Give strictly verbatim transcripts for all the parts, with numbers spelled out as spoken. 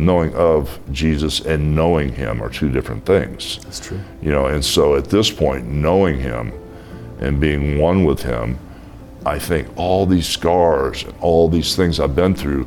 knowing of Jesus and knowing him are two different things. That's true. You know, and so at this point, knowing him and being one with him, I think all these scars and all these things I've been through,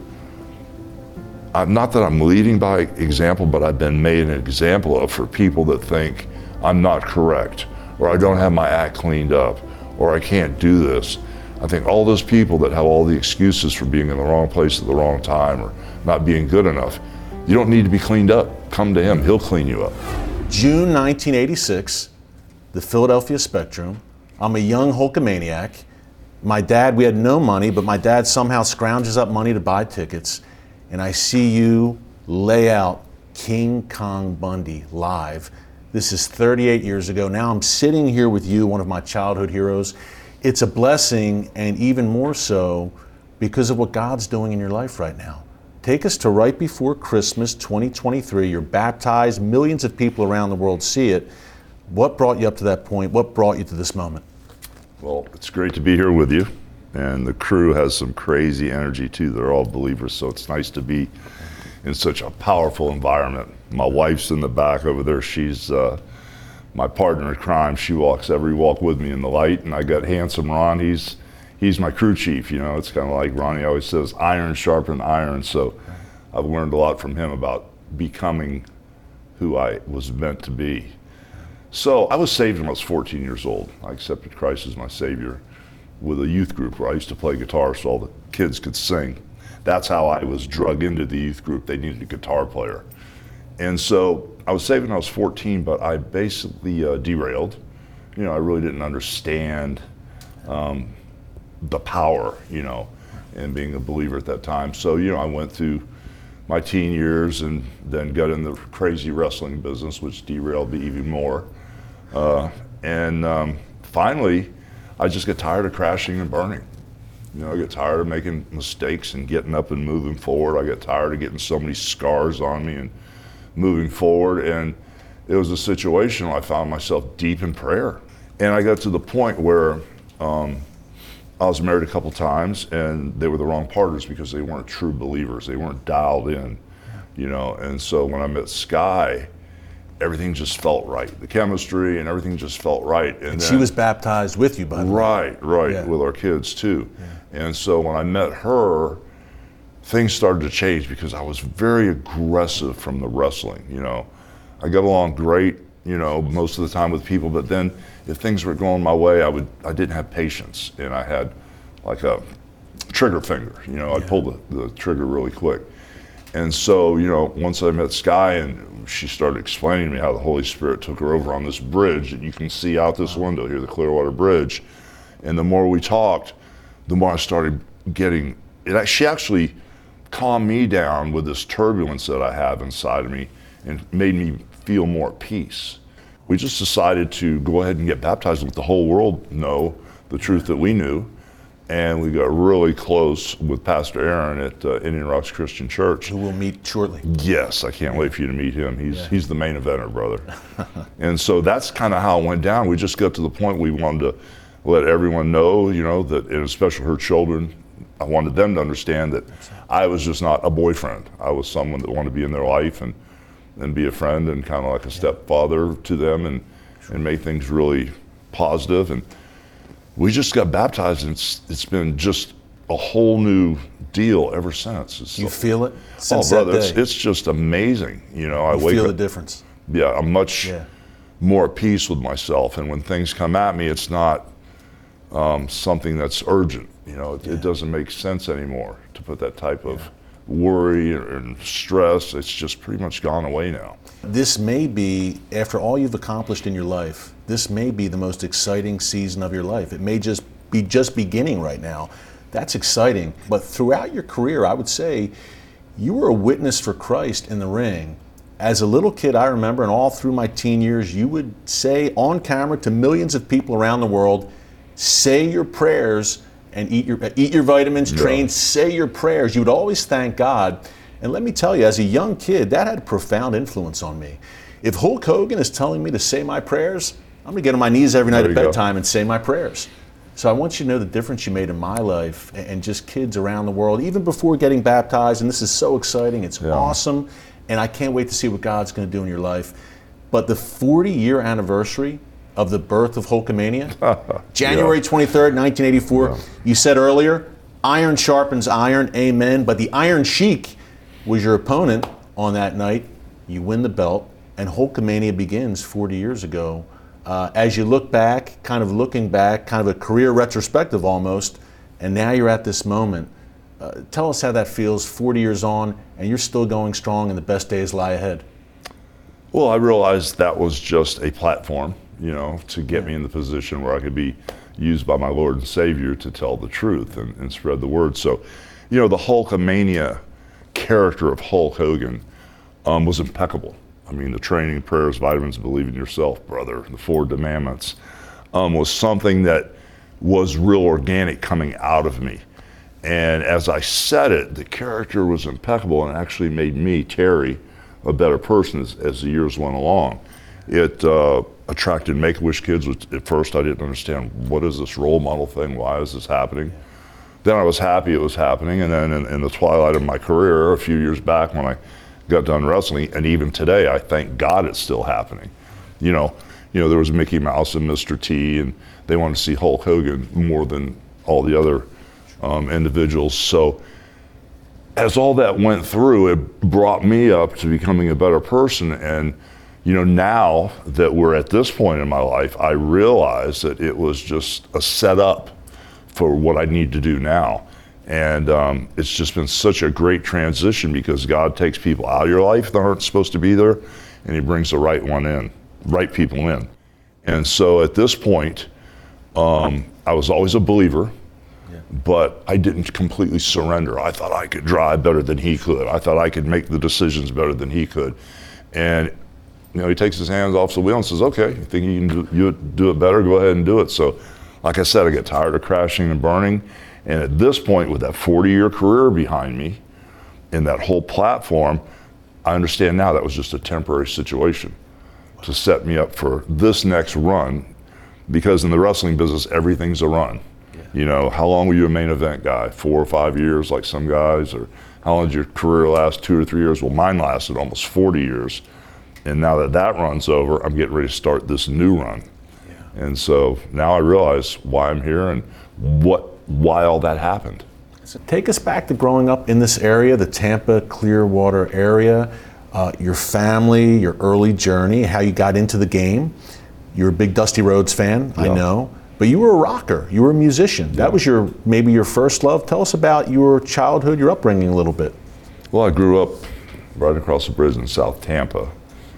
I'm, not that I'm leading by example, but I've been made an example of for people that think I'm not correct, or I don't have my act cleaned up, or I can't do this. I think all those people that have all the excuses for being in the wrong place at the wrong time or not being good enough, you don't need to be cleaned up. Come to him, he'll clean you up. June nineteen eighty-six, the Philadelphia Spectrum. I'm a young Hulkamaniac. My dad, we had no money, but my dad somehow scrounges up money to buy tickets, and I see you lay out King Kong Bundy live. This is thirty-eight years ago. Now I'm sitting here with you, one of my childhood heroes. It's a blessing, and even more so because of what God's doing in your life right now. Take us to right before Christmas twenty twenty-three. You're baptized. Millions of people around the world see it. What brought you up to that point? What brought you to this moment? Well, it's great to be here with you. And the crew has some crazy energy too. They're all believers, so it's nice to be in such a powerful environment. My wife's in the back over there. She's uh, my partner in crime. She walks every walk with me in the light. And I got handsome Ron. He's he's my crew chief. You know, it's kind of like Ronnie always says, iron sharpened iron. So I've learned a lot from him about becoming who I was meant to be. So I was saved when I was fourteen years old. I accepted Christ as my Savior with a youth group where I used to play guitar so all the kids could sing. That's how I was drug into the youth group. They needed a guitar player. And so I was saved when I was fourteen, but I basically uh, derailed. You know, I really didn't understand um, the power, you know, and being a believer at that time. So, you know, I went through my teen years and then got in the crazy wrestling business, which derailed me even more. Uh, and um, finally, I just get tired of crashing and burning. You know, I get tired of making mistakes and getting up and moving forward. I get tired of getting so many scars on me and moving forward. And it was a situation where I found myself deep in prayer. And I got to the point where um, I was married a couple times and they were the wrong partners because they weren't true believers. They weren't dialed in, you know. And so when I met Sky, everything just felt right. The chemistry and everything just felt right. And, and then, she was baptized with you, by the way. Right, right, yeah. with our kids too. Yeah. And so when I met her, things started to change because I was very aggressive from the wrestling, you know. I got along great, you know, most of the time with people, but then if things were going my way, I would, I didn't have patience, and I had like a trigger finger, you know, I'd pull the, the trigger really quick. And so, you know, once I met Sky and she started explaining to me how the Holy Spirit took her over on this bridge that you can see out this window here, the Clearwater Bridge. And the more we talked, the more I started getting, it, she actually calmed me down with this turbulence that I have inside of me and made me feel more at peace. We just decided to go ahead and get baptized and let the whole world know the truth that we knew. And we got really close with Pastor Aaron at uh, Indian Rocks Christian Church. Who we'll meet shortly. Yes, I can't wait for you to meet him. He's yeah. he's the main eventer, brother. And so that's kind of how it went down. We just got to the point we wanted to let everyone know, you know, that, and especially her children, I wanted them to understand that I was just not a boyfriend. I was someone that wanted to be in their life and, and be a friend and kind of like a stepfather to them and, and make things really positive. And we just got baptized, and it's, it's been just a whole new deal ever since. It's you so, feel it since oh, brother, that day? It's, it's just amazing. You know, I you wake feel up, the difference. Yeah, I'm much yeah. more at peace with myself, and when things come at me, it's not um, something that's urgent. You know, it, yeah. it doesn't make sense anymore to put that type of yeah. worry and stress. It's just pretty much gone away now. This may be, after all you've accomplished in your life, this may be the most exciting season of your life. It may just be just beginning right now. That's exciting. But throughout your career, I would say you were a witness for Christ in the ring. As a little kid, I remember, and all through my teen years, you would say on camera to millions of people around the world, say your prayers and eat your eat your vitamins, yeah. train, say your prayers. You would always thank God. And let me tell you, as a young kid, that had a profound influence on me. If Hulk Hogan is telling me to say my prayers, I'm going to get on my knees every night There at you bedtime go. and say my prayers. So I want you to know the difference you made in my life and just kids around the world, even before getting baptized. And this is so exciting. It's Yeah. awesome. And I can't wait to see what God's going to do in your life. But the forty year anniversary of the birth of Hulkamania, January twenty-third, nineteen eighty-four, Yeah. you said earlier, iron sharpens iron, amen. But the Iron Sheik was your opponent on that night. You win the belt, and Hulkamania begins forty years ago. Uh, as you look back, kind of looking back, kind of a career retrospective almost, and now you're at this moment. Uh, tell us how that feels forty years on, and you're still going strong and the best days lie ahead. Well, I realized that was just a platform, you know, to get me in the position where I could be used by my Lord and Savior to tell the truth and, and spread the word. So, you know, the Hulkamania character of Hulk Hogan um, was impeccable. I mean, the training, prayers, vitamins, believe in yourself, brother, the four commandments, um, was something that was real organic coming out of me. And as I said it, the character was impeccable and actually made me, Terry, a better person as, as the years went along. It uh, attracted Make-A-Wish kids, which at first I didn't understand, what is this role model thing? Why is this happening? Then I was happy it was happening. And then in, in the twilight of my career, a few years back when I got done wrestling, and even today, I thank God it's still happening. You know, you know, there was Mickey Mouse and Mister T, and they wanted to see Hulk Hogan more than all the other um, individuals. So as all that went through, it brought me up to becoming a better person. And, you know, now that we're at this point in my life, I realize that it was just a setup for what I need to do now. And um, it's just been such a great transition because God takes people out of your life that aren't supposed to be there, and he brings the right one in, right people in. And so at this point, um, I was always a believer, yeah. but I didn't completely surrender. I thought I could drive better than he could. I thought I could make the decisions better than he could. And you know, he takes his hands off the wheel and says, okay, you think you can do, you do it better, go ahead and do it. So like I said, I get tired of crashing and burning. And at this point, with that forty year career behind me and that whole platform, I understand now that was just a temporary situation to set me up for this next run, because in the wrestling business, everything's a run. Yeah. You know, how long were you a main event guy? Four or five years like some guys? Or how long did your career last? Two or three years? Well, mine lasted almost forty years. And now that that run's over, I'm getting ready to start this new run. Yeah. And so now I realize why I'm here and what why all that happened. So take us back to growing up in this area, the Tampa, Clearwater area, uh, your family, your early journey, how you got into the game. You're a big Dusty Rhodes fan, yeah. I know, but you were a rocker, you were a musician. Yeah. That was your maybe your first love. Tell us about your childhood, your upbringing a little bit. Well, I grew up right across the bridge in South Tampa,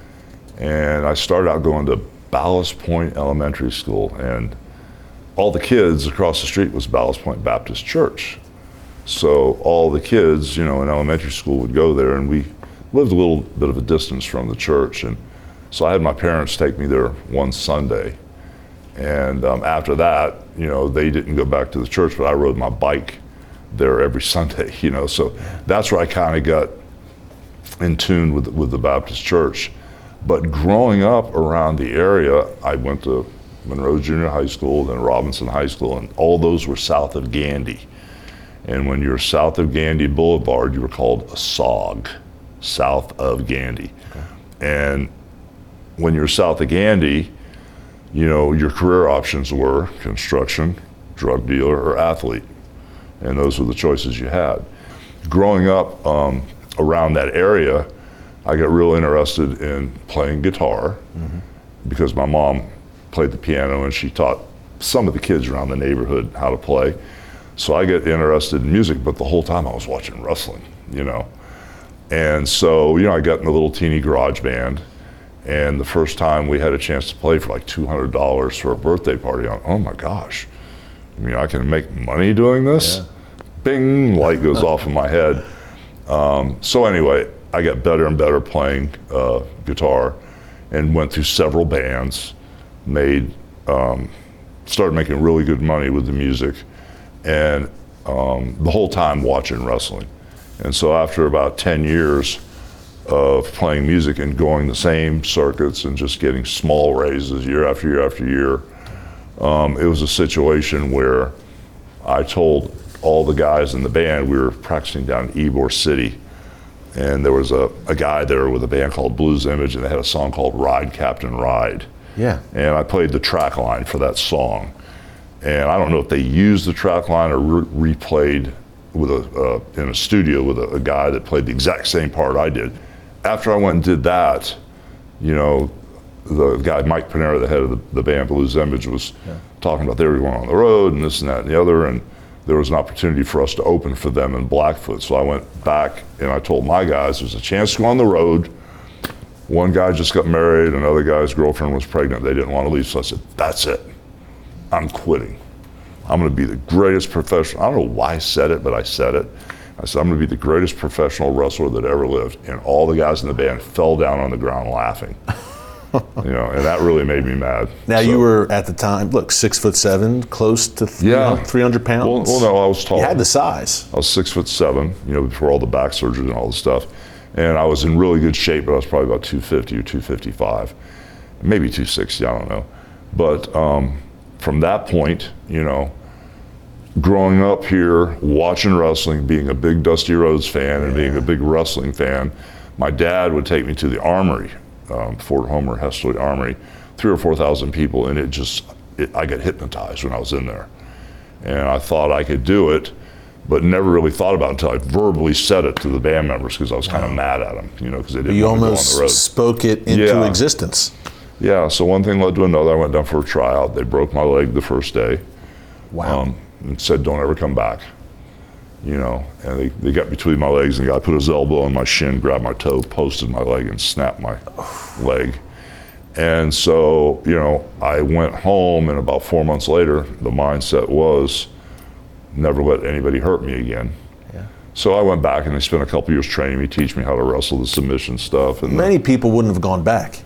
and I started out going to Ballast Point Elementary School, and all the kids across the street was Ballast Point Baptist Church. So all the kids, you know, in elementary school would go there, and we lived a little bit of a distance from the church. And so I had my parents take me there one Sunday. And um, after that, you know, they didn't go back to the church, but I rode my bike there every Sunday, you know. So that's where I kind of got in tune with, with the Baptist church. But growing up around the area, I went to Monroe Junior High School, then Robinson High School, and all those were south of Gandy. And when you're south of Gandy Boulevard, you were called a S O G, south of Gandy. Okay. And when you're south of Gandy, you know, your career options were construction, drug dealer, or athlete. And those were the choices you had. Growing up um, around that area, I got real interested in playing guitar mm-hmm. because my mom played the piano and she taught some of the kids around the neighborhood how to play. So I get interested in music, but the whole time I was watching wrestling, you know. And so, you know, I got in a little teeny garage band, and the first time we had a chance to play for like two hundred dollars for a birthday party, I'm, oh my gosh, I mean, I can make money doing this? Yeah. Bing, light goes off in my head. Um, so anyway, I got better and better playing uh, guitar and went through several bands. Made, um, started making really good money with the music, and um, the whole time watching wrestling. And so after about ten years of playing music and going the same circuits and just getting small raises year after year after year, Um, it was a situation where I told all the guys in the band, we were practicing down in Ybor City, and there was a, a guy there with a band called Blues Image, and they had a song called Ride, Captain, Ride. Yeah. And I played the track line for that song. And I don't know if they used the track line or re- replayed with a uh, in a studio with a, a guy that played the exact same part I did. After I went and did that, you know, the guy Mike Panera, the head of the, the band Blues Image, was yeah. talking about they were going on the road and this and that and the other, and there was an opportunity for us to open for them in Blackfoot. So I went back and I told my guys there's a chance to go on the road. One guy just got married, another guy's girlfriend was pregnant. They didn't want to leave, so I said, that's it. I'm quitting. I'm going to be the greatest professional. I don't know why I said it, but I said it. I said, I'm going to be the greatest professional wrestler that ever lived. And all the guys in the band fell down on the ground laughing. You know, and that really made me mad. Now, so, you were at the time, look, six foot seven, close to th- yeah. three hundred pounds. Well, well, no, I was tall. You had the size. I was six foot seven, you know, before all the back surgery and all the stuff. And I was in really good shape, but I was probably about two fifty or two fifty-five, maybe two sixty, I don't know. But um, from that point, you know, growing up here, watching wrestling, being a big Dusty Rhodes fan and being a big wrestling fan, my dad would take me to the Armory, um, Fort Homer Hesterly Armory, three or four thousand people, and it just, it, I got hypnotized when I was in there. And I thought I could do it, but never really thought about it until I verbally said it to the band members because I was kind of mad at them, you know, because they didn't you want to go on the road. You almost spoke it into yeah. existence. Yeah, so one thing led to another. I went down for a tryout. They broke my leg the first day. Wow. Um, and said, don't ever come back. You know, and they, they got between my legs, and the guy put his elbow on my shin, grabbed my toe, posted my leg, and snapped my leg. And so, you know, I went home, and about four months later, the mindset was, never let anybody hurt me again. Yeah. So I went back, and they spent a couple years training me, teach me how to wrestle the submission stuff. And many the, people wouldn't have gone back.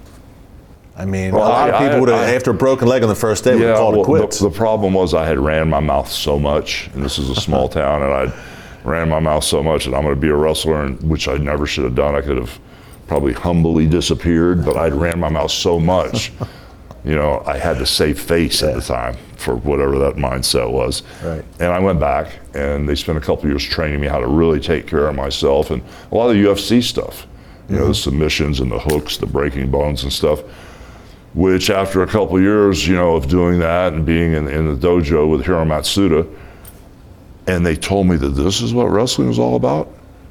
I mean, well, a lot I, of people I, would have, I, after a broken leg on the first day, would yeah, have called well, it quits. The, the problem was I had ran my mouth so much, and this is a small town, and I ran my mouth so much that I'm going to be a wrestler, and, which I never should have done. I could have probably humbly disappeared, but I'd ran my mouth so much, you know, I had to save face yeah. at the time for whatever that mindset was. Right. And I went back, and they spent a couple years training me how to really take care of myself, and a lot of the U F C stuff, you mm-hmm. know, the submissions and the hooks, the breaking bones and stuff. Which after a couple of years, you know, of doing that and being in, in the dojo with Hiro Matsuda, and they told me that this is what wrestling was all about,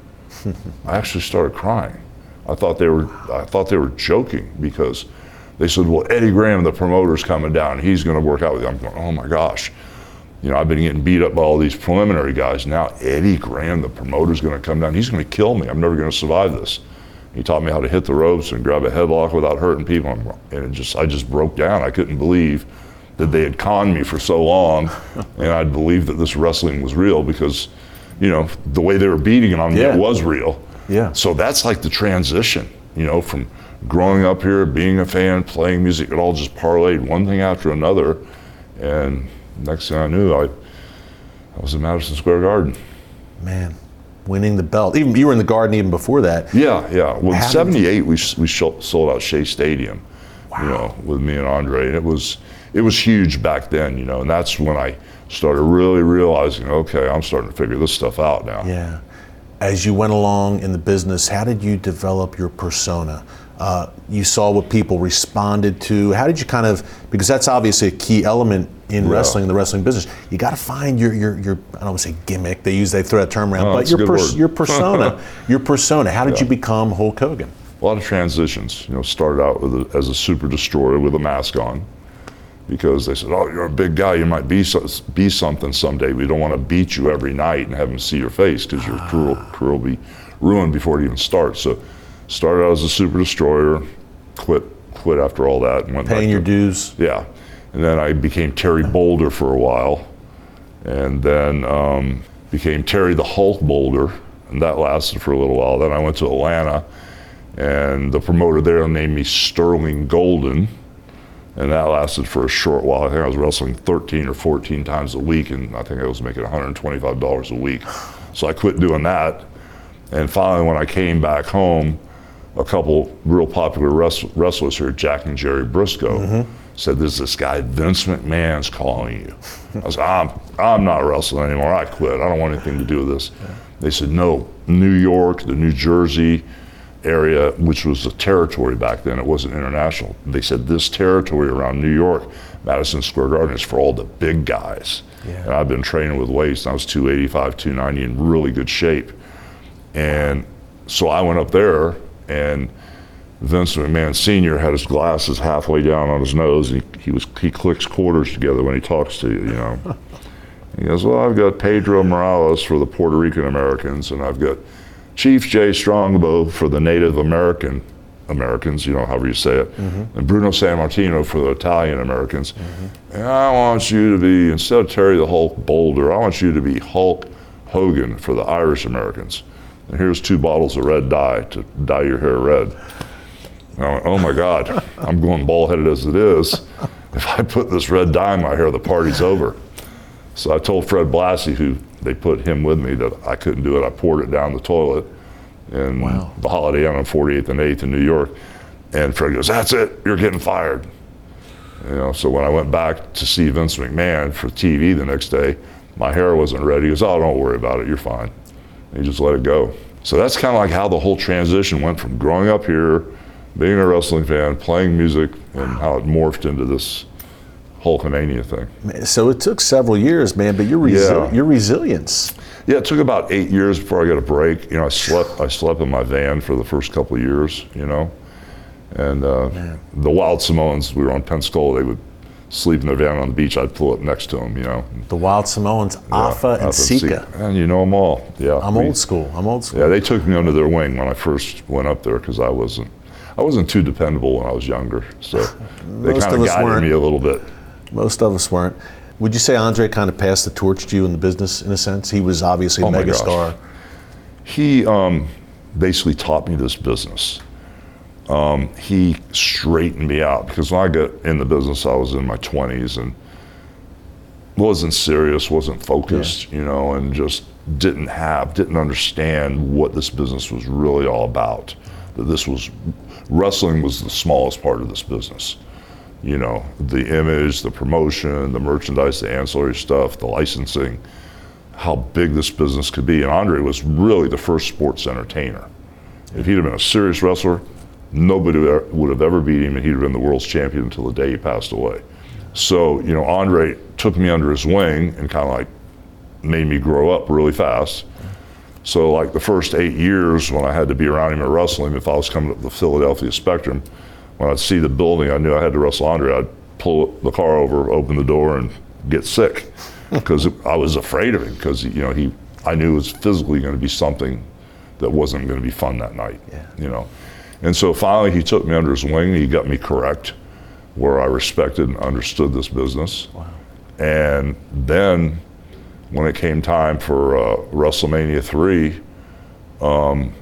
I actually started crying. I thought they were, I thought they were joking because they said, well, Eddie Graham, the promoter's coming down, he's going to work out with you. I'm going, oh my gosh. You know, I've been getting beat up by all these preliminary guys. Now Eddie Graham, the promoter's going to come down, he's going to kill me. I'm never going to survive this. He taught me how to hit the ropes and grab a headlock without hurting people, and it just I just broke down. I couldn't believe that they had conned me for so long, and I'd believed that this wrestling was real because, you know, the way they were beating on me, yeah. it was real. Yeah. So that's like the transition, you know, from growing up here, being a fan, playing music, it all just parlayed one thing after another, and next thing I knew, I I was in Madison Square Garden. Man. Winning the belt. Even you were in the Garden even before that. Yeah, yeah. Well, in seventy-eight, we we sold out Shea Stadium, wow. you know, with me and Andre, and it was it was huge back then, you know, and that's when I started really realizing, okay, I'm starting to figure this stuff out now. Yeah. As you went along in the business, how did you develop your persona? Uh, you saw what people responded to. How did you kind of, because that's obviously a key element in yeah. wrestling, the wrestling business. You got to find your, your, your, I don't want to say gimmick, they use, they throw that term around, oh, but your, pers- your persona, your persona. How did yeah. you become Hulk Hogan? A lot of transitions. You know, started out with a, as a super destroyer with a mask on, because they said, oh, you're a big guy, you might be so, be something someday. We don't want to beat you every night and have them see your face because your career, career will be ruined before it even starts. So started out as a super destroyer, quit quit after all that. And went Paying back your to, dues. Yeah. And then I became Terry Boulder for a while. And then um, became Terry the Hulk Boulder. And that lasted for a little while. Then I went to Atlanta, and the promoter there named me Sterling Golden. And that lasted for a short while. I think I was wrestling thirteen or fourteen times a week, and I think I was making one hundred twenty-five dollars a week. So I quit doing that. And finally, when I came back home, a couple real popular wrest- wrestlers here, Jack and Jerry Briscoe, mm-hmm. said, "There's this guy, Vince McMahon's calling you." I was like, I'm, I'm not wrestling anymore. I quit. I don't want anything to do with this. Yeah. They said, "No, New York, the New Jersey area, which was a territory back then, it wasn't international. They said, this territory around New York, Madison Square Garden, is for all the big guys." Yeah. And I've been training with weights, and I was two eighty-five, two ninety in really good shape. And so I went up there, and Vince McMahon Senior had his glasses halfway down on his nose, and he, he was he clicks quarters together when he talks to you, you know. He goes, "Well, I've got Pedro Morales for the Puerto Rican Americans, and I've got Chief Jay Strongbow for the Native American Americans," you know, however you say it, mm-hmm. "and Bruno Sammartino for the Italian Americans. Mm-hmm. And I want you to be, instead of Terry the Hulk Boulder, I want you to be Hulk Hogan for the Irish Americans. And here's two bottles of red dye to dye your hair red." And I went, "Oh my God, I'm going bald-headed as it is. If I put this red dye in my hair, the party's over." So I told Fred Blassie, who they put him with me, that I couldn't do it. I poured it down the toilet in wow. the Holiday Inn on forty-eighth and eighth in New York. And Fred goes, "That's it, you're getting fired." You know, so when I went back to see Vince McMahon for T V the next day, my hair wasn't ready. He goes, "Oh, don't worry about it, you're fine." And he just let it go. So that's kind of like how the whole transition went from growing up here, being a wrestling fan, playing music, and how it morphed into this Hulkamania thing. So it took several years, man, but your, resi- yeah. your resilience. Yeah, it took about eight years before I got a break. You know, I slept I slept in my van for the first couple of years, you know. And uh, the Wild Samoans, we were on Pensacola, they would sleep in their van on the beach. I'd pull up next to them, you know. The Wild Samoans, yeah, Afa and Sika. And you know them all, yeah. I'm we, old school, I'm old school. Yeah, they took me under their wing when I first went up there because I wasn't, I wasn't too dependable when I was younger. So they kind of guided weren't. me a little bit. Most of us weren't. Would you say Andre kind of passed the torch to you in the business, in a sense? He was obviously a oh megastar. He um, basically taught me this business. Um, he straightened me out, because when I got in the business, I was in my twenties and wasn't serious, wasn't focused, yeah. you know, and just didn't have, didn't understand what this business was really all about. That this was, wrestling was the smallest part of this business. You know, the image, the promotion, the merchandise, the ancillary stuff, the licensing, how big this business could be. And Andre was really the first sports entertainer. If he'd have been a serious wrestler, nobody would have ever beat him, and he'd have been the world's champion until the day he passed away. So, you know, Andre took me under his wing and kind of like made me grow up really fast. So like the first eight years when I had to be around him at wrestling, if I was coming to the Philadelphia Spectrum, when I'd see the building, I knew I had to wrestle Andre, I'd pull the car over, open the door, and get sick, because I was afraid of him, because, you know, he, I knew it was physically going to be something that wasn't going to be fun that night, yeah. you know. And so finally he took me under his wing, he got me correct, where I respected and understood this business. Wow. And then when it came time for uh, WrestleMania three, um,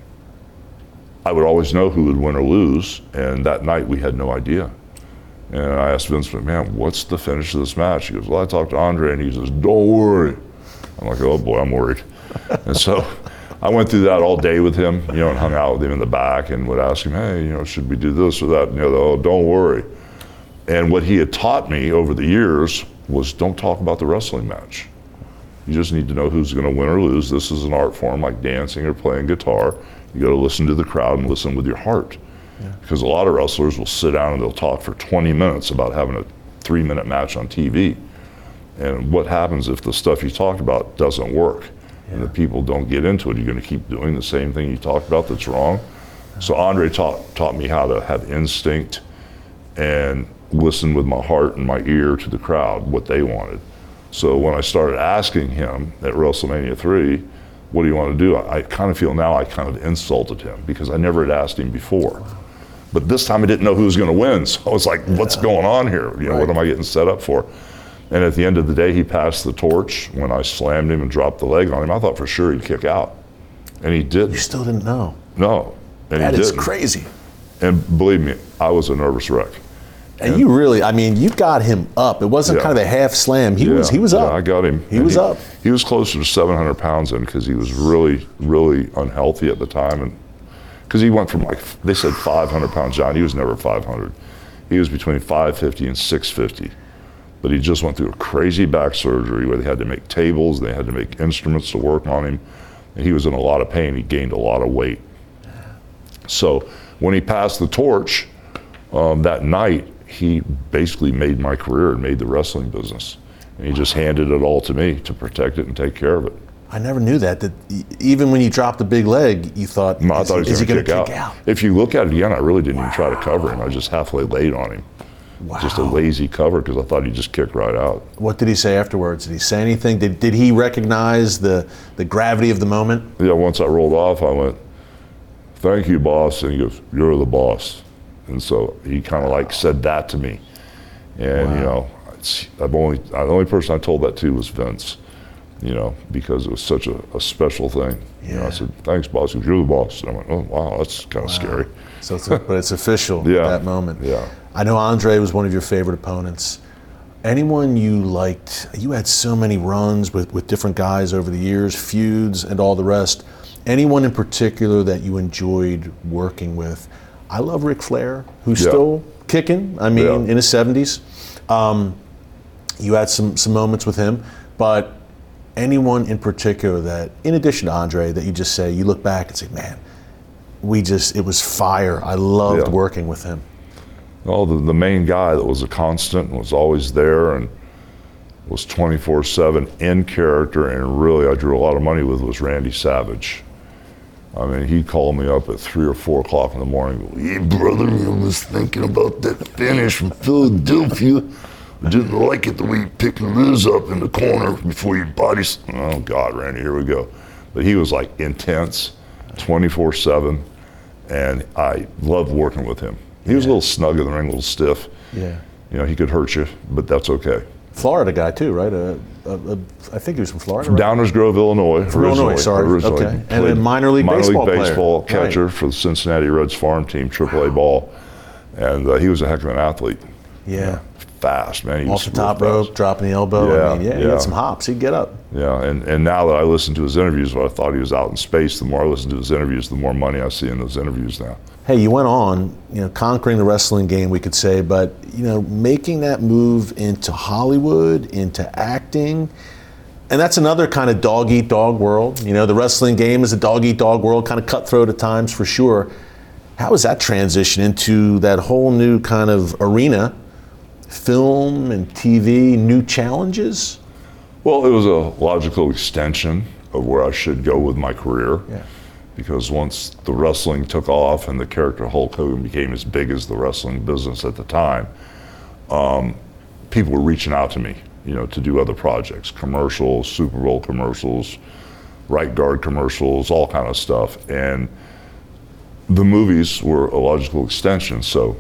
I would always know who would win or lose, and that night we had no idea. And I asked Vince McMahon, "What's the finish of this match?" He goes, "Well, I talked to Andre," and he says, "Don't worry." I'm like, "Oh boy, I'm worried." And so I went through that all day with him, you know, and hung out with him in the back and would ask him, "Hey, you know, should we do this or that?" And the other, "Oh, don't worry." And what he had taught me over the years was, don't talk about the wrestling match. You just need to know who's going to win or lose. This is an art form like dancing or playing guitar. You got to listen to the crowd and listen with your heart. Yeah. Because a lot of wrestlers will sit down and they'll talk for twenty minutes about having a three minute match on T V. And what happens if the stuff you talked about doesn't work? Yeah. And the people don't get into it? You're going to keep doing the same thing you talked about that's wrong. Yeah. So Andre taught, taught me how to have instinct and listen with my heart and my ear to the crowd, what they wanted. So when I started asking him at WrestleMania three, what do you want to do? I, I kind of feel now I kind of insulted him, because I never had asked him before. But this time I didn't know who was going to win. So I was like, what's yeah. going on here? You know, right. What am I getting set up for? And at the end of the day, he passed the torch. When I slammed him and dropped the leg on him, I thought for sure he'd kick out. And he didn't. You still didn't know? No. And that he is didn't. Crazy. And believe me, I was a nervous wreck. And, and you really, I mean, you got him up. It wasn't yeah. kind of a half slam. He yeah. was he was up. Yeah, I got him. He and was he, up. He was closer to seven hundred pounds in, because he was really, really unhealthy at the time. And because he went from like, they said five hundred pounds down. He was never five hundred. He was between five fifty and six fifty. But he just went through a crazy back surgery where they had to make tables, they had to make instruments to work on him, and he was in a lot of pain. He gained a lot of weight. So when he passed the torch um, that night, he basically made my career and made the wrestling business. And he just handed it all to me to protect it and take care of it. I never knew that, that e- even when you dropped a big leg, you thought, No, I is, thought he is was he going going to to kick, kick out. out? If you look at it again, I really didn't even try to cover him. I just halfway laid on him. Wow. Just a lazy cover because I thought he'd just kick right out. What did he say afterwards? Did he say anything? Did, did he recognize the, the gravity of the moment? Yeah, once I rolled off, I went, "Thank you, boss." And he goes, "You're the boss." And so he kind of like said that to me. And, Wow. you know, it's, I've only, the only person I told that to was Vince, you know, because it was such a, a special thing. You know, I Yeah. said, "Thanks, boss." He goes, "You're the boss." And I went, "Oh, wow, that's kind of scary." So, it's a, but it's official Yeah. at that moment. Yeah. I know Andre was one of your favorite opponents. Anyone you liked? You had so many runs with, with different guys over the years, feuds and all the rest. Anyone in particular that you enjoyed working with? I love Ric Flair, who's Yeah. still kicking. I mean, Yeah. in his seventies. Um, you had some some moments with him, but anyone in particular that, in addition to Andre, that you just say, you look back and say, man, we just, it was fire. I loved Yeah. working with him. Well, the, the main guy that was a constant and was always there and was twenty-four seven in character, and really I drew a lot of money with, was Randy Savage. I mean, he'd call me up at three or four o'clock in the morning. Go, "Hey, brother, I was thinking about that finish from Philadelphia. I didn't like it the way you picked Liz up in the corner before your body." Oh God, Randy, here we go. But he was like intense, twenty-four seven, and I loved working with him. He was a little snug in the ring, a little stiff. Yeah. You know, he could hurt you, but that's okay. Florida guy too, right? Uh, uh, uh, I think he was from Florida. Right? Downers Grove, Illinois. From Illinois, sorry. Originally. Okay. And Played a minor league minor baseball league player. baseball Right. catcher for the Cincinnati Reds farm team, triple A ball. And uh, he was a heck of an athlete. Yeah. Fast, man. He Off was the real top fast. rope, dropping the elbow. Yeah, I mean, yeah, he yeah. had some hops. He'd get up. Yeah, and, and now that I listen to his interviews, what I thought he was out in space, the more I listen to his interviews, the more money I see in those interviews now. Hey, you went on, you know, conquering the wrestling game, we could say, but, you know, making that move into Hollywood, into acting, and that's another kind of dog-eat-dog world. You know, the wrestling game is a dog-eat-dog world, kind of cutthroat at times for sure. How was that transition into that whole new kind of arena, film and T V, new challenges? Well, it was a logical extension of where I should go with my career. Yeah. Because once the wrestling took off and the character Hulk Hogan became as big as the wrestling business at the time, um, people were reaching out to me, you know, to do other projects, commercials, Super Bowl commercials, right guard commercials, all kind of stuff. And the movies were a logical extension. So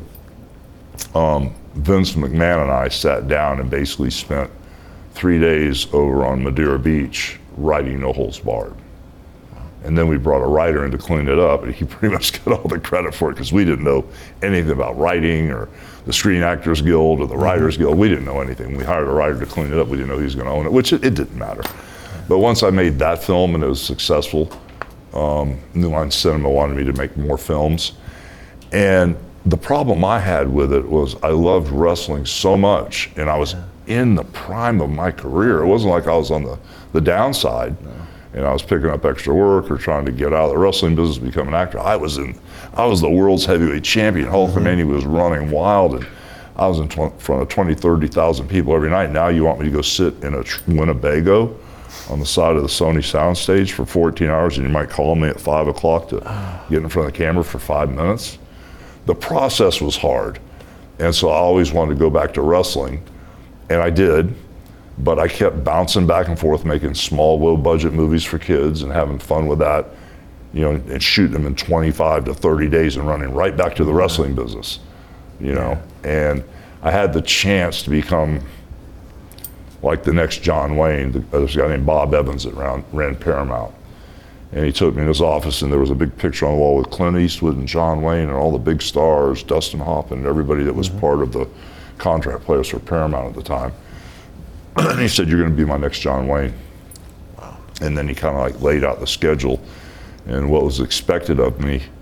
um, Vince McMahon and I sat down and basically spent three days over on Madeira Beach writing No Holds Barred. And then we brought a writer in to clean it up, and he pretty much got all the credit for it because we didn't know anything about writing or the Screen Actors Guild or the Writers Guild. We didn't know anything. We hired a writer to clean it up. We didn't know he was going to own it, which it, it didn't matter. But once I made that film and it was successful, um, New Line Cinema wanted me to make more films. And the problem I had with it was I loved wrestling so much, and I was in the prime of my career. It wasn't like I was on the, the downside. No. And I was picking up extra work or trying to get out of the wrestling business, become an actor. I was in, I was the world's heavyweight champion. Hulkamania was running wild, and I was in tw- front of twenty, thirty thousand people every night. Now you want me to go sit in a tr- Winnebago on the side of the Sony soundstage for fourteen hours, and you might call me at five o'clock to get in front of the camera for five minutes. The process was hard, and so I always wanted to go back to wrestling, and I did. But I kept bouncing back and forth, making small, low-budget movies for kids and having fun with that, you know, and shooting them in twenty-five to thirty days and running right back to the wrestling business, you know. And I had the chance to become like the next John Wayne. There's a guy named Bob Evans that ran, ran Paramount. And he took me in his office, and there was a big picture on the wall with Clint Eastwood and John Wayne and all the big stars, Dustin Hoffman, and everybody that was mm-hmm. part of the contract players for Paramount at the time. And he said, "You're going to be my next John Wayne." Wow. And then he kind of like laid out the schedule and what was expected of me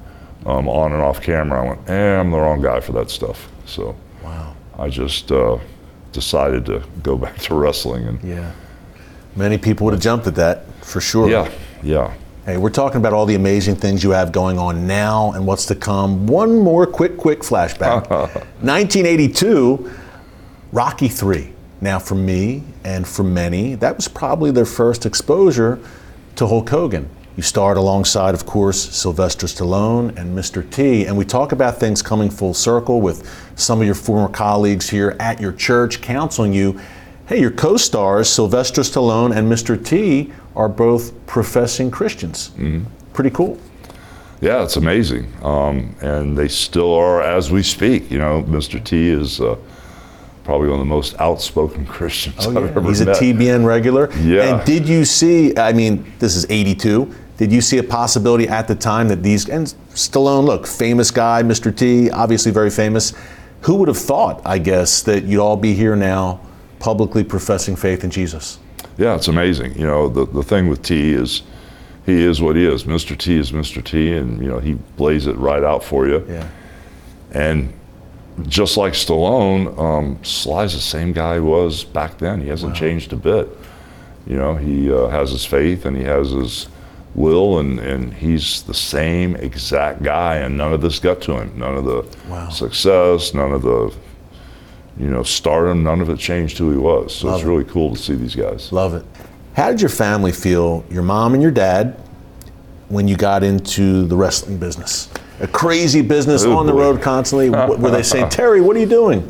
um, on and off camera. I went, eh, I'm the wrong guy for that stuff. So Wow. I just uh, decided to go back to wrestling. And Yeah. Many people would have jumped at that, for sure. yeah, yeah. Hey, we're talking about all the amazing things you have going on now and what's to come. One more quick, quick flashback. nineteen eighty-two, Rocky three. Now, for me and for many, that was probably their first exposure to Hulk Hogan. You starred alongside, of course, Sylvester Stallone and Mister T. And we talk about things coming full circle with some of your former colleagues here at your church counseling you. Hey, your co-stars, Sylvester Stallone and Mister T, are both professing Christians. Mm-hmm. Pretty cool. Yeah, it's amazing. Um, and they still are as we speak. You know, Mister T is uh, probably one of the most outspoken Christians Oh, I've yeah. ever He's met. a T B N regular. Yeah. And did you see, I mean, this is eighty-two, did you see a possibility at the time that these, and Stallone, look, famous guy, Mister T, obviously very famous. Who would have thought, I guess, that you'd all be here now publicly professing faith in Jesus? Yeah, it's amazing. You know, the, the thing with T is he is what he is. Mister T is Mister T, and, you know, he lays it right out for you. Yeah. And just like Stallone, um, Sly's the same guy he was back then. He hasn't Wow. changed a bit. You know, he uh, has his faith and he has his will, and, and he's the same exact guy, and none of this got to him. None of the Wow. success, none of the, you know, stardom, none of it changed who he was. So Love it's it. really cool to see these guys. Love it. How did your family feel, your mom and your dad, when you got into the wrestling business? A crazy business, Oh, on the boy. road constantly. W- Were they saying, Terry, what are you doing?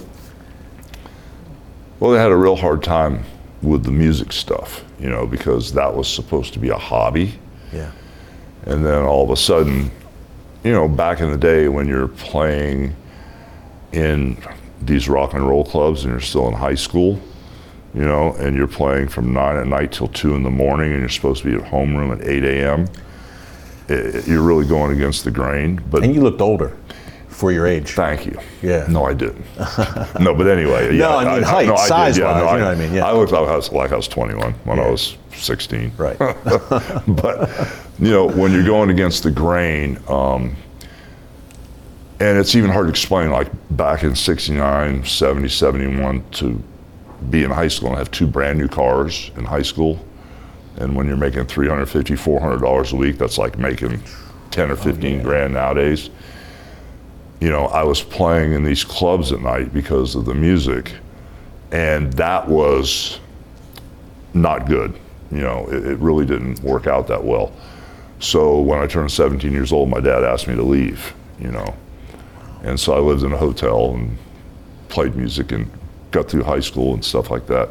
Well, they had a real hard time with the music stuff, you know, because that was supposed to be a hobby. Yeah. And then all of a sudden, you know, back in the day when you're playing in these rock and roll clubs and you're still in high school, you know, and you're playing from nine at night till two in the morning and you're supposed to be at homeroom at eight a.m., it, you're really going against the grain. But And you looked older for your age. thank you. Yeah. No, I didn't. No, but anyway. Yeah, No, I mean height, no, I did. size-wise, Yeah, no, you know I, what I mean, yeah. I looked like I was, like I was twenty-one when Yeah. I was sixteen. Right. But, you know, when you're going against the grain, um, and it's even hard to explain, like back in sixty-nine, seventy, seventy-one, to be in high school and have two brand new cars in high school. And when you're making three hundred fifty dollars, four hundred dollars a week, that's like making ten or fifteen Oh, yeah. grand nowadays. You know, I was playing in these clubs at night because of the music, and that was not good. You know, it, it really didn't work out that well. So when I turned seventeen years old, my dad asked me to leave, you know. And so I lived in a hotel and played music and got through high school and stuff like that.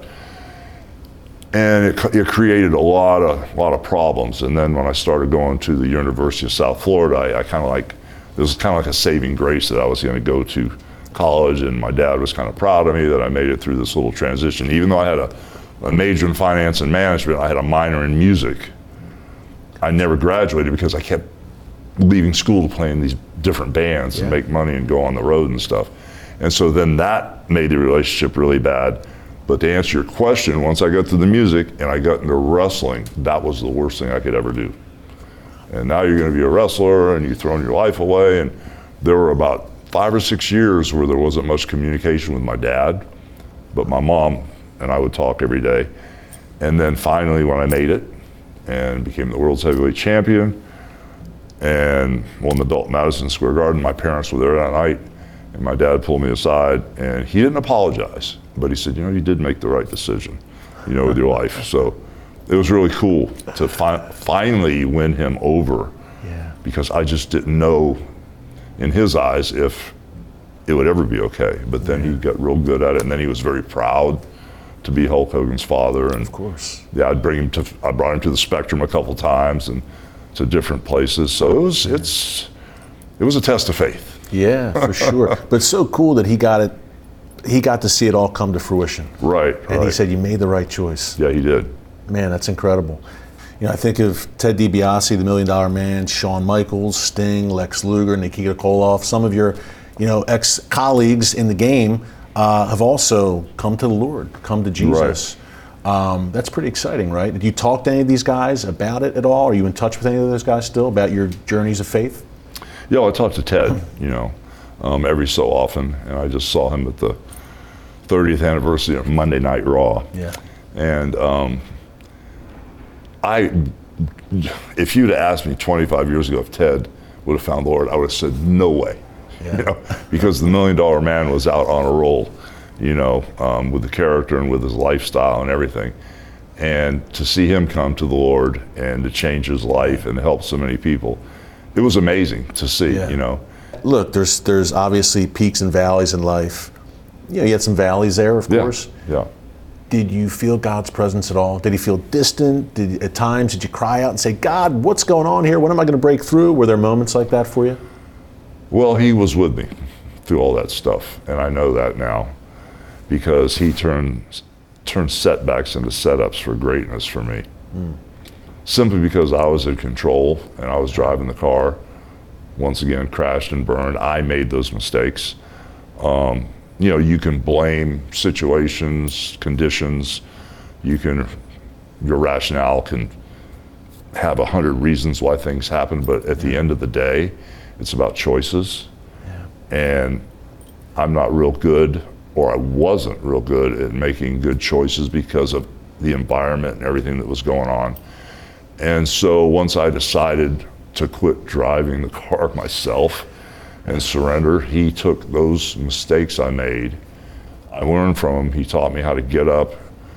And it, it created a lot of lot of problems. And then when I started going to the University of South Florida, I, I kind of like, it was kind of like a saving grace that I was going to go to college, and my dad was kind of proud of me that I made it through this little transition. Even though I had a, a major in finance and management, I had a minor in music. I never graduated because I kept leaving school to play in these different bands Yeah. and make money and go on the road and stuff. And so then that made the relationship really bad. But to answer your question, once I got to the music and I got into wrestling, that was the worst thing I could ever do. And now you're going to be a wrestler and you've thrown your life away. And there were about five or six years where there wasn't much communication with my dad, but my mom and I would talk every day. And then finally when I made it and became the world's heavyweight champion and won the belt in Madison Square Garden, my parents were there that night, and my dad pulled me aside and he didn't apologize, but he said, you know, you did make the right decision, you know, with your life. So it was really cool to fi- finally win him over. Yeah. Because I just didn't know in his eyes if it would ever be okay. But then he got real good at it, and then he was very proud to be Hulk Hogan's father. And Of course. yeah, I'd bring him to, I brought him to the Spectrum a couple times and to different places. So it was, it's, it was a test of faith. Yeah, for sure. But so cool that he got it, he got to see it all come to fruition. Right, And right. he said, you made the right choice. Yeah, he did. Man, that's incredible. You know, I think of Ted DiBiase, the Million Dollar Man, Shawn Michaels, Sting, Lex Luger, Nikita Koloff. Some of your, you know, ex-colleagues in the game uh, have also come to the Lord, come to Jesus. Um, that's pretty exciting, right? Did you talk to any of these guys about it at all? Are you in touch with any of those guys still about your journeys of faith? Yeah, well, I talk to Ted, you know, um, every so often, and I just saw him at the thirtieth anniversary of Monday Night Raw. Yeah. And um, I, if you'd have asked me twenty-five years ago if Ted would have found the Lord, I would have said no way. Yeah. You know, because the Million Dollar Man was out on a roll, you know, um, with the character and with his lifestyle and everything. And to see him come to the Lord and to change his life and help so many people, it was amazing to see, Yeah. you know. Look, there's there's obviously peaks and valleys in life. You know, you had some valleys there, of Yeah, course. yeah. Did you feel God's presence at all? Did he feel distant? Did at times did you cry out and say, God, what's going on here? When am I going to break through? Were there moments like that for you? Well, he was with me through all that stuff, and I know that now because he turned turned setbacks into setups for greatness for me. Mm. Simply because I was in control and I was driving the car. Once again, crashed and burned. I made those mistakes. Um, you know, you can blame situations, conditions. You can, your rationale can have a hundred reasons why things happen, but at the end of the day, it's about choices. Yeah. And I'm not real good, or I wasn't real good at making good choices because of the environment and everything that was going on. And so once I decided to quit driving the car myself and surrender, he took those mistakes I made. I learned from him. He taught me how to get up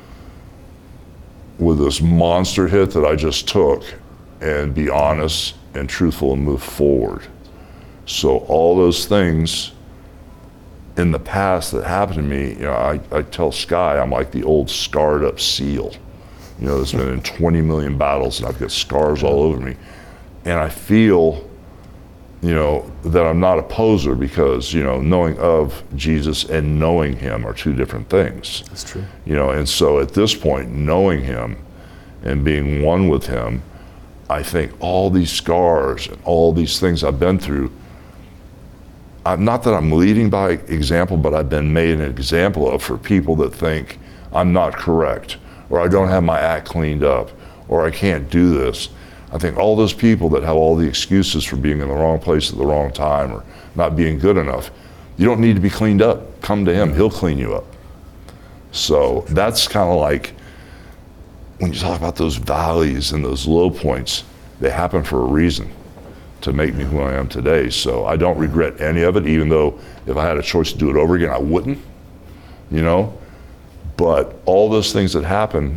with this monster hit that I just took and be honest and truthful and move forward. So all those things in the past that happened to me, you know, I, I tell Sky, I'm like the old scarred up seal. You know, that's been in twenty million battles and I've got scars all over me. And I feel, you know, that I'm not a poser because, you know, knowing of Jesus and knowing him are two different things. That's true. You know, and so at this point, knowing him and being one with him, I think all these scars and all these things I've been through, I'm, not that I'm leading by example, but I've been made an example of for people that think I'm not correct, or I don't have my act cleaned up, or I can't do this. I think all those people that have all the excuses for being in the wrong place at the wrong time or not being good enough, you don't need to be cleaned up. Come to him, he'll clean you up. So that's kind of like, when you talk about those valleys and those low points, they happen for a reason to make me who I am today. So I don't regret any of it, even though if I had a choice to do it over again, I wouldn't, you know? But all those things that happen,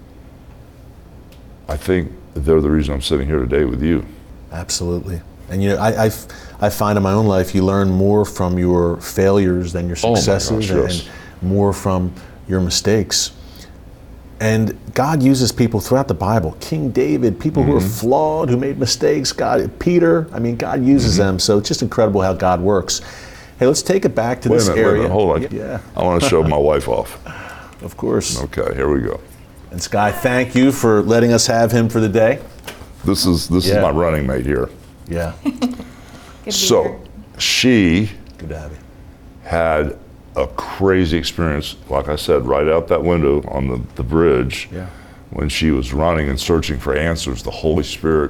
I think they're the reason I'm sitting here today with you. Absolutely. And you know, I, I, I find in my own life, you learn more from your failures than your successes. Oh my gosh, and, yes. and more from your mistakes. And God uses people throughout the Bible. King David, people mm-hmm. who are flawed, who made mistakes. God, Peter, I mean, God uses mm-hmm. them. So it's just incredible how God works. Hey, let's take it back to wait this a minute, area. Wait a minute, hold on. Yeah. I want to show my wife off. Of course. Okay, here we go. And Sky, thank you for letting us have him for the day. This is this Yeah. is my running mate here. Yeah. So she Good to have you. had a crazy experience, like I said, right out that window on the, the bridge. Yeah. When she was running and searching for answers, the Holy Spirit,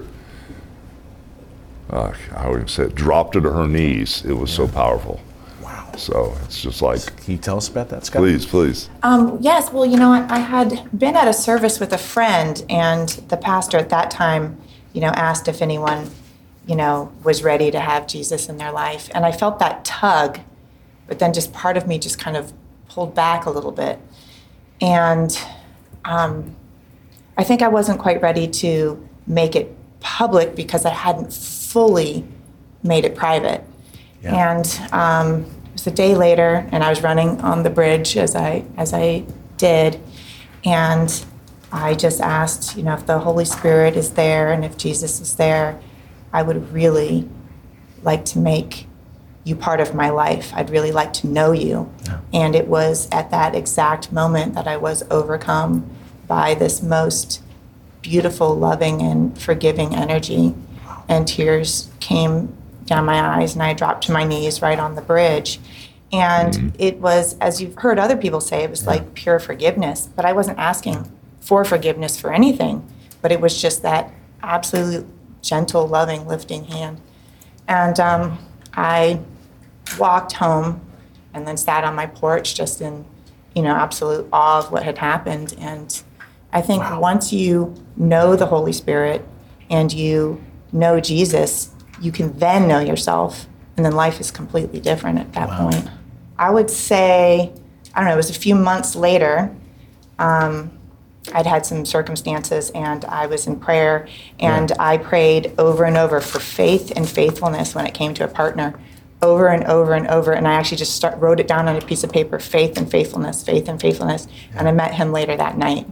uh, how would you say it, dropped her to her knees. It was yeah. so powerful. Wow. So it's just like, can you tell us about that, Scott? Please, please. Um, yes, well, you know, I, I had been at a service with a friend, and the pastor at that time, you know, asked if anyone, you know, was ready to have Jesus in their life. And I felt that tug, but then just part of me just kind of pulled back a little bit. And um, I think I wasn't quite ready to make it public because I hadn't fully made it private. Yeah. And um, it was a day later, and I was running on the bridge as I as I did, and I just asked, you know, if the Holy Spirit is there and if Jesus is there, I would really like to make you part of my life. I'd really like to know you. Yeah. And it was at that exact moment that I was overcome by this most beautiful, loving, and forgiving energy. And tears came down my eyes, and I dropped to my knees right on the bridge. And mm-hmm. it was, as you've heard other people say, it was yeah. like pure forgiveness. But I wasn't asking for forgiveness for anything, but it was just that absolute gentle, loving, lifting hand. And um, I walked home and then sat on my porch just in, you know, absolute awe of what had happened. And I think Wow. once you know the Holy Spirit and you know Jesus, you can then know yourself, and then life is completely different at that Wow. point. I would say, I don't know, it was a few months later, um, I'd had some circumstances and I was in prayer, and Yeah. I prayed over and over for faith and faithfulness when it came to a partner, over and over and over. And I actually just start, wrote it down on a piece of paper, faith and faithfulness, faith and faithfulness. Yeah. And I met him later that night.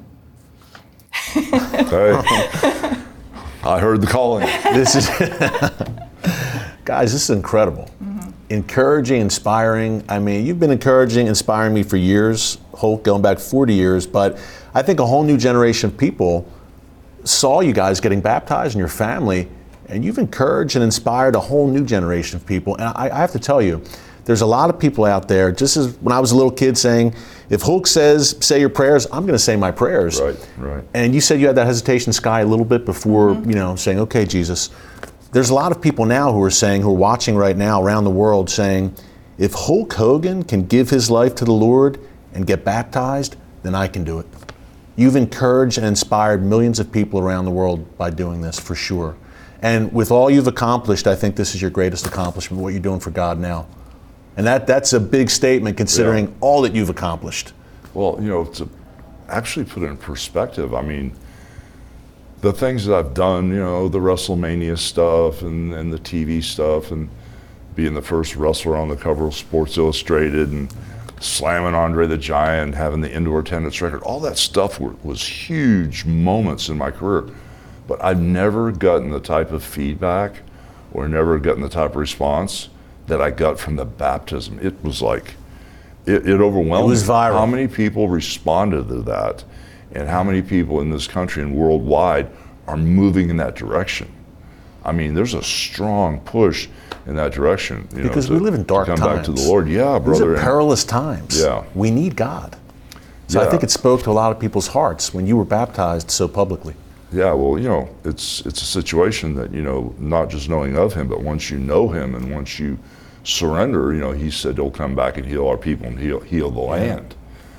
Hey, I heard the calling. This is, guys, this is incredible. Mm-hmm. Encouraging, inspiring. I mean, you've been encouraging, inspiring me for years, Holt, going back forty years, but I think a whole new generation of people saw you guys getting baptized in your family, and you've encouraged and inspired a whole new generation of people. And I, I have to tell you, there's a lot of people out there, just as when I was a little kid saying, if Hulk says, say your prayers, I'm going to say my prayers. Right, right. And you said you had that hesitation, Sky, a little bit before, mm-hmm. you know, saying, okay, Jesus. There's a lot of people now who are saying, who are watching right now around the world saying, if Hulk Hogan can give his life to the Lord and get baptized, then I can do it. You've encouraged and inspired millions of people around the world by doing this, for sure. And with all you've accomplished, I think this is your greatest accomplishment, what you're doing for God now. And that that's a big statement considering yeah. all that you've accomplished. Well, you know, to actually put it in perspective, I mean, the things that I've done, you know, the WrestleMania stuff and, and the T V stuff and being the first wrestler on the cover of Sports Illustrated and slamming Andre the Giant, having the indoor attendance record, all that stuff were, was huge moments in my career. But I've never gotten the type of feedback or never gotten the type of response that I got from the baptism. It was like, it, it overwhelmed me. It was viral. How many people responded to that, and how many people in this country and worldwide are moving in that direction. I mean, there's a strong push in that direction. You because know, to, we live in dark to come times. back to the Lord. Yeah, These brother. are perilous times. Yeah. We need God. So yeah. I think it spoke to a lot of people's hearts when you were baptized so publicly. Yeah, well, you know, it's it's a situation that, you know, not just knowing of him, but once you know him and once you surrender, you know, he said he'll come back and heal our people and heal, heal the land.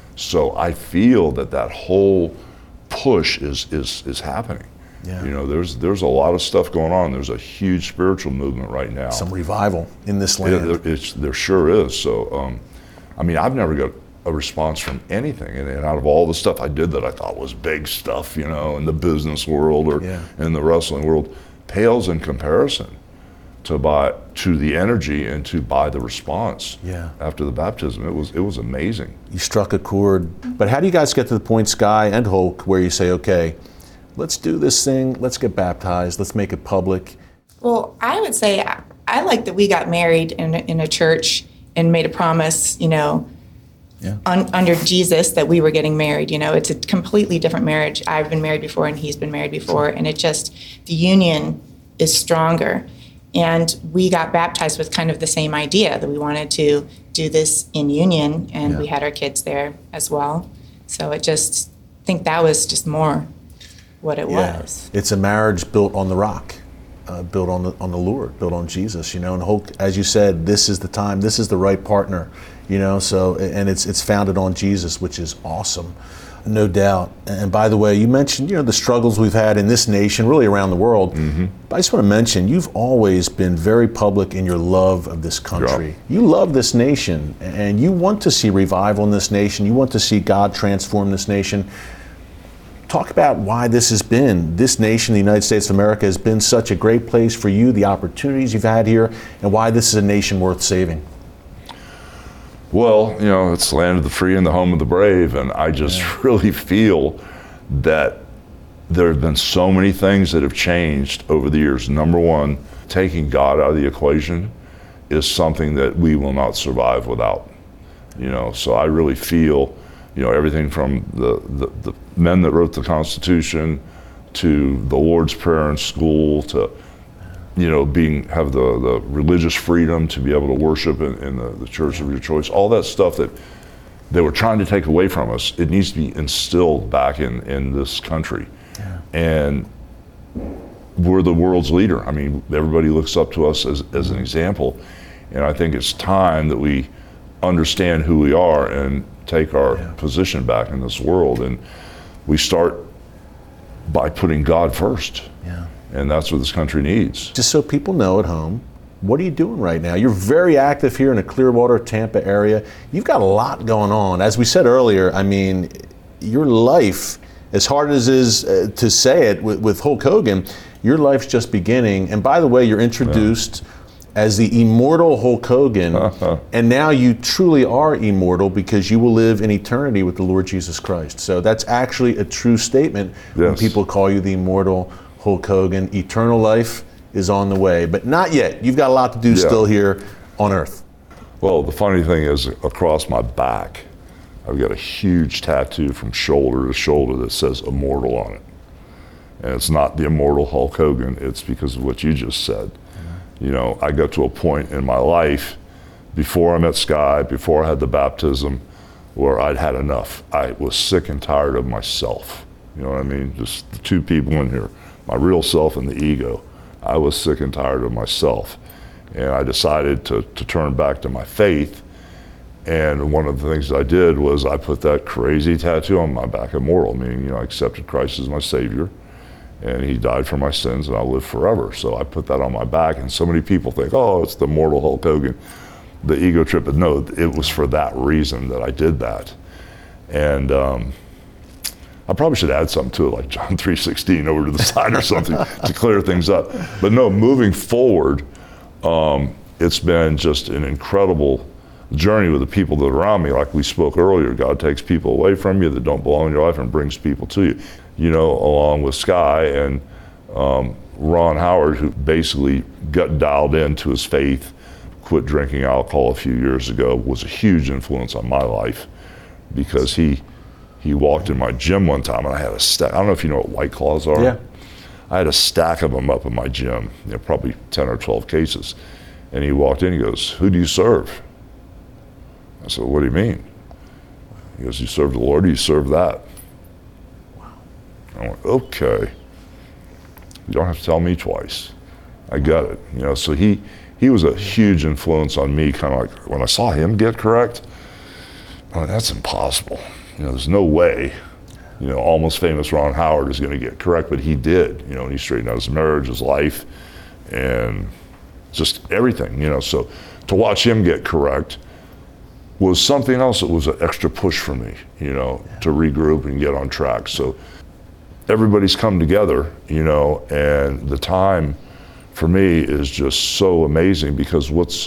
So I feel that that whole push is is is happening. Yeah. You know, there's there's a lot of stuff going on. There's a huge spiritual movement right now. Some revival in this land. Yeah, there, it's, there sure is. So, um, I mean, I've never got a response from anything. And, and out of all the stuff I did that I thought was big stuff, you know, in the business world or yeah. in the wrestling world, pales in comparison to by to the energy and to by the response yeah. after the baptism. It was it was amazing. You struck a chord. But how do you guys get to the point, Sky and Hulk, where you say, okay, let's do this thing, let's get baptized, let's make it public? Well, I would say I, I like that we got married in a, in a church and made a promise, you know, yeah. un, under Jesus that we were getting married. You know, it's a completely different marriage. I've been married before and he's been married before, and it just, the union is stronger. And we got baptized with kind of the same idea that we wanted to do this in union, and yeah. we had our kids there as well. So it just, I think that was just more what it yeah. was. It's a marriage built on the rock, uh, built on the on the Lord, built on Jesus, you know. And Hulk, as you said, this is the time, this is the right partner, you know. So, and it's it's founded on Jesus, which is awesome, no doubt. And by the way, you mentioned, you know, the struggles we've had in this nation, really around the world. Mm-hmm. But I just want to mention, you've always been very public in your love of this country. Yeah. You love this nation, and you want to see revival in this nation. You want to see God transform this nation. Talk about why this has been, this nation, the United States of America, has been such a great place for you, the opportunities you've had here, and why this is a nation worth saving. Well, you know, it's the land of the free and the home of the brave, and I just yeah. really feel that there have been so many things that have changed over the years. Number one, taking God out of the equation is something that we will not survive without. You know, so I really feel, you know, everything from the, the, the men that wrote the Constitution to the Lord's Prayer in school to, you know, being have the, the religious freedom to be able to worship in, in the, the church of your choice, all that stuff that they were trying to take away from us, it needs to be instilled back in, in this country. Yeah. And we're the world's leader. I mean, everybody looks up to us as, as an example. And I think it's time that we understand who we are and take our yeah. position back in this world. And we start by putting God first. Yeah. And that's what this country needs. Just so people know at home, what are you doing right now? You're very active here in the Clearwater, Tampa area. You've got a lot going on. As we said earlier, I mean, your life, as hard as it is uh, to say it with, with Hulk Hogan, your life's just beginning. And by the way, you're introduced yeah. as the immortal Hulk Hogan, uh-huh. and now you truly are immortal because you will live in eternity with the Lord Jesus Christ. So that's actually a true statement yes. when people call you the immortal Hulk Hogan. Eternal life is on the way, but not yet. You've got a lot to do yeah. still here on earth. Well, the funny thing is, across my back, I've got a huge tattoo from shoulder to shoulder that says immortal on it. And it's not the immortal Hulk Hogan, it's because of what you just said. You know, I got to a point in my life before I met Sky, before I had the baptism, where I'd had enough. I was sick and tired of myself. You know what I mean? Just the two people in here, my real self and the ego. I was sick and tired of myself. And I decided to, to turn back to my faith. And one of the things I did was I put that crazy tattoo on my back, immortal, meaning, you know, I accepted Christ as my Savior. And he died for my sins and I'll live forever. So I put that on my back, and so many people think, oh, it's the immortal Hulk Hogan, the ego trip. But no, it was for that reason that I did that. And um, I probably should add something to it, like John three sixteen over to the side or something to clear things up. But no, moving forward, um, it's been just an incredible journey with the people that are around me. Like we spoke earlier, God takes people away from you that don't belong in your life and brings people to you. You know, along with Sky and um, Ron Howard, who basically got dialed into his faith, quit drinking alcohol a few years ago, was a huge influence on my life because he he walked in my gym one time and I had a stack. I don't know if you know what White Claws are. Yeah. I had a stack of them up in my gym, you know, probably ten or twelve cases. And he walked in, he goes, "Who do you serve?" I said, "What do you mean?" He goes, "You serve the Lord, or you serve that?" I went, okay. You don't have to tell me twice. I got it. You know, so he he was a huge influence on me, kind of like when I saw him get correct, I went, that's impossible. You know, there's no way, you know, almost famous Ron Howard is going to get correct, but he did. You know, and he straightened out his marriage, his life, and just everything, you know. So to watch him get correct was something else that was an extra push for me, you know, yeah. to regroup and get on track. So everybody's come together, you know, and the time for me is just so amazing because what's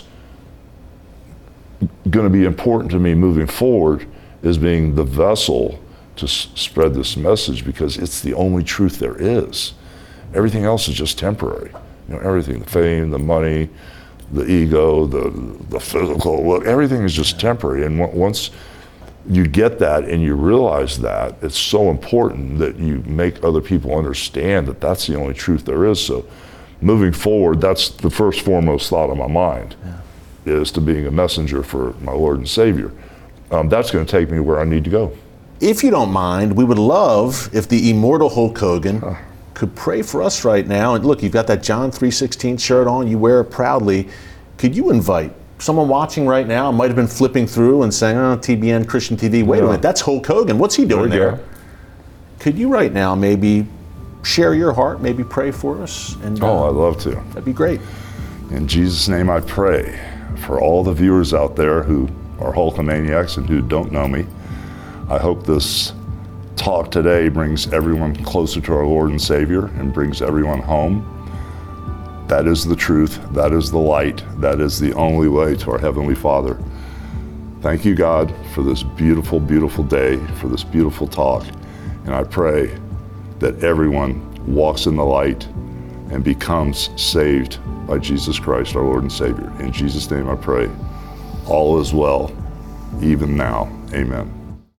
going to be important to me moving forward is being the vessel to s- spread this message because it's the only truth there is. Everything else is just temporary. You know, everything, the fame, the money, the ego, the the physical look, everything is just temporary. And w- once you get that and you realize that, it's so important that you make other people understand that that's the only truth there is. So moving forward, that's the first foremost thought of my mind, yeah. is to being a messenger for my Lord and Savior. Um, that's going to take me where I need to go. If you don't mind, we would love if the immortal Hulk Hogan huh. could pray for us right now. And look, you've got that John three sixteen shirt on, you wear it proudly. Could you invite someone watching right now, might have been flipping through and saying, oh, T B N, Christian T V, wait yeah. a minute, that's Hulk Hogan, what's he doing there? there? Could you right now maybe share your heart, maybe pray for us? And, oh, uh, I'd love to. That'd be great. In Jesus' name I pray for all the viewers out there who are Hulkamaniacs and who don't know me. I hope this talk today brings everyone closer to our Lord and Savior and brings everyone home. That is the truth, that is the light, that is the only way to our Heavenly Father. Thank you, God, for this beautiful, beautiful day, for this beautiful talk. And I pray that everyone walks in the light and becomes saved by Jesus Christ, our Lord and Savior. In Jesus' name I pray, all is well, even now. Amen.